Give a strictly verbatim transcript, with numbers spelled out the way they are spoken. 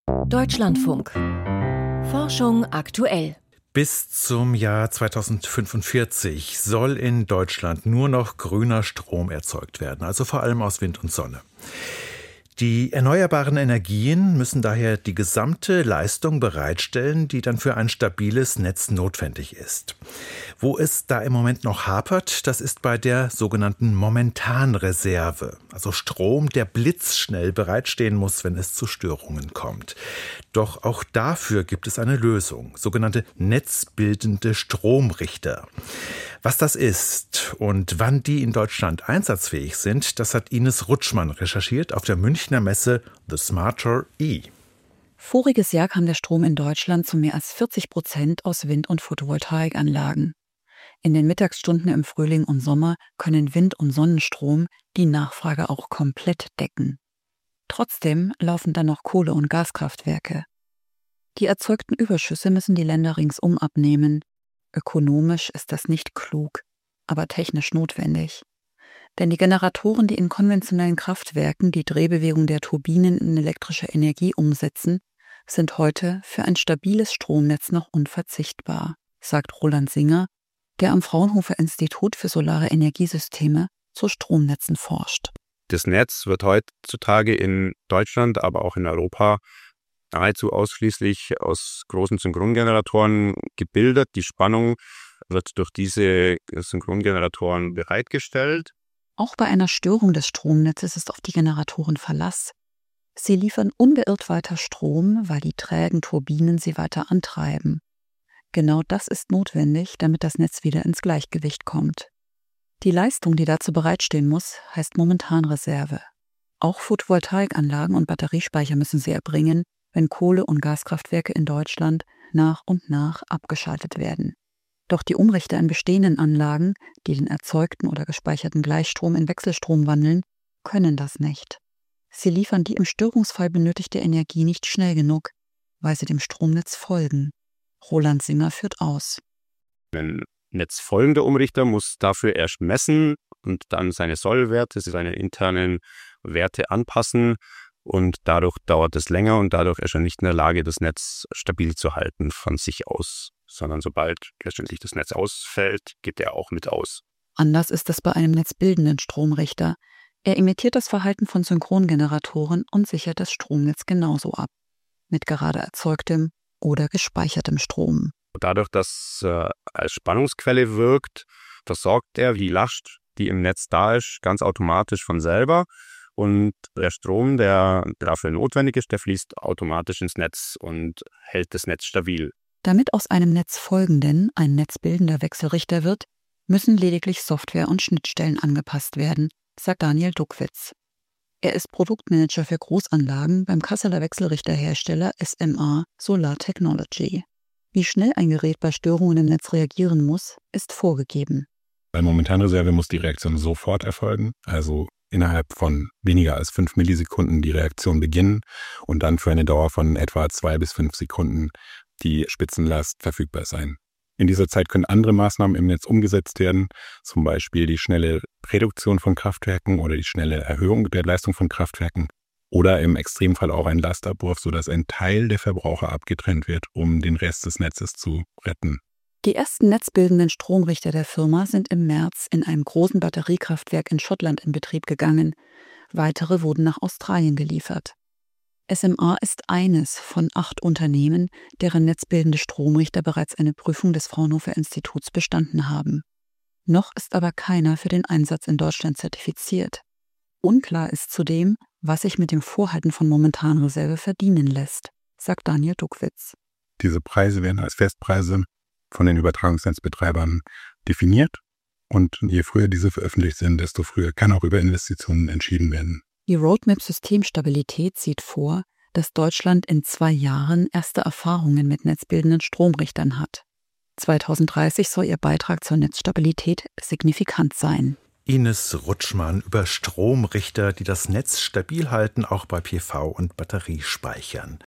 Deutschlandfunk. Forschung aktuell. Bis zum Jahr zweitausendfünfundvierzig soll in Deutschland nur noch grüner Strom erzeugt werden, also vor allem aus Wind und Sonne. Die erneuerbaren Energien müssen daher die gesamte Leistung bereitstellen, die dann für ein stabiles Netz notwendig ist. Wo es da im Moment noch hapert, das ist bei der sogenannten Momentanreserve, also Strom, der blitzschnell bereitstehen muss, wenn es zu Störungen kommt. Doch auch dafür gibt es eine Lösung, sogenannte netzbildende Stromrichter. Was das ist und wann die in Deutschland einsatzfähig sind, das hat Ines Rutschmann recherchiert auf der Münchner Messe The Smarter E. Voriges Jahr kam der Strom in Deutschland zu mehr als vierzig Prozent aus Wind- und Photovoltaikanlagen. In den Mittagsstunden im Frühling und Sommer können Wind- und Sonnenstrom die Nachfrage auch komplett decken. Trotzdem laufen dann noch Kohle- und Gaskraftwerke. Die erzeugten Überschüsse müssen die Länder ringsum abnehmen. Ökonomisch ist das nicht klug, aber technisch notwendig. Denn die Generatoren, die in konventionellen Kraftwerken die Drehbewegung der Turbinen in elektrische Energie umsetzen, sind heute für ein stabiles Stromnetz noch unverzichtbar, sagt Roland Singer, der am Fraunhofer Institut für Solare Energiesysteme zu Stromnetzen forscht. Das Netz wird heutzutage in Deutschland, aber auch in Europa nahezu ausschließlich aus großen Synchrongeneratoren gebildet. Die Spannung wird durch diese Synchrongeneratoren bereitgestellt. Auch bei einer Störung des Stromnetzes ist auf die Generatoren Verlass. Sie liefern unbeirrt weiter Strom, weil die trägen Turbinen sie weiter antreiben. Genau das ist notwendig, damit das Netz wieder ins Gleichgewicht kommt. Die Leistung, die dazu bereitstehen muss, heißt Momentanreserve. Auch Photovoltaikanlagen und Batteriespeicher müssen sie erbringen, wenn Kohle- und Gaskraftwerke in Deutschland nach und nach abgeschaltet werden. Doch die Umrichter in bestehenden Anlagen, die den erzeugten oder gespeicherten Gleichstrom in Wechselstrom wandeln, können das nicht. Sie liefern die im Störungsfall benötigte Energie nicht schnell genug, weil sie dem Stromnetz folgen. Roland Singer führt aus. Ein netzfolgender Umrichter muss dafür erst messen und dann seine Sollwerte, seine internen Werte anpassen. Und dadurch dauert es länger und dadurch ist er nicht in der Lage, das Netz stabil zu halten von sich aus. Sondern sobald letztendlich das Netz ausfällt, geht er auch mit aus. Anders ist es bei einem netzbildenden Stromrichter. Er imitiert das Verhalten von Synchrongeneratoren und sichert das Stromnetz genauso ab. Mit gerade erzeugtem oder gespeichertem Strom. Dadurch, dass er als Spannungsquelle wirkt, versorgt er die Last, die im Netz da ist, ganz automatisch von selber. Und der Strom, der dafür notwendig ist, der fließt automatisch ins Netz und hält das Netz stabil. Damit aus einem netzfolgenden ein netzbildender Wechselrichter wird, müssen lediglich Software und Schnittstellen angepasst werden, sagt Daniel Duckwitz. Er ist Produktmanager für Großanlagen beim Kasseler Wechselrichterhersteller S M A Solar Technology. Wie schnell ein Gerät bei Störungen im Netz reagieren muss, ist vorgegeben. Bei Momentanreserve muss die Reaktion sofort erfolgen, also innerhalb von weniger als fünf Millisekunden die Reaktion beginnen und dann für eine Dauer von etwa zwei bis fünf Sekunden die Spitzenlast verfügbar sein. In dieser Zeit können andere Maßnahmen im Netz umgesetzt werden, zum Beispiel die schnelle Reduktion von Kraftwerken oder die schnelle Erhöhung der Leistung von Kraftwerken oder im Extremfall auch ein Lastabruf, sodass ein Teil der Verbraucher abgetrennt wird, um den Rest des Netzes zu retten. Die ersten netzbildenden Stromrichter der Firma sind im März in einem großen Batteriekraftwerk in Schottland in Betrieb gegangen. Weitere wurden nach Australien geliefert. S M A ist eines von acht Unternehmen, deren netzbildende Stromrichter bereits eine Prüfung des Fraunhofer Instituts bestanden haben. Noch ist aber keiner für den Einsatz in Deutschland zertifiziert. Unklar ist zudem, was sich mit dem Vorhalten von Momentanreserve verdienen lässt, sagt Daniel Duckwitz. Diese Preise werden als Festpreise von den Übertragungsnetzbetreibern definiert und je früher diese veröffentlicht sind, desto früher kann auch über Investitionen entschieden werden. Die Roadmap Systemstabilität sieht vor, dass Deutschland in zwei Jahren erste Erfahrungen mit netzbildenden Stromrichtern hat. zweitausenddreißig soll ihr Beitrag zur Netzstabilität signifikant sein. Ines Rutschmann über Stromrichter, die das Netz stabil halten, auch bei P V und Batteriespeichern.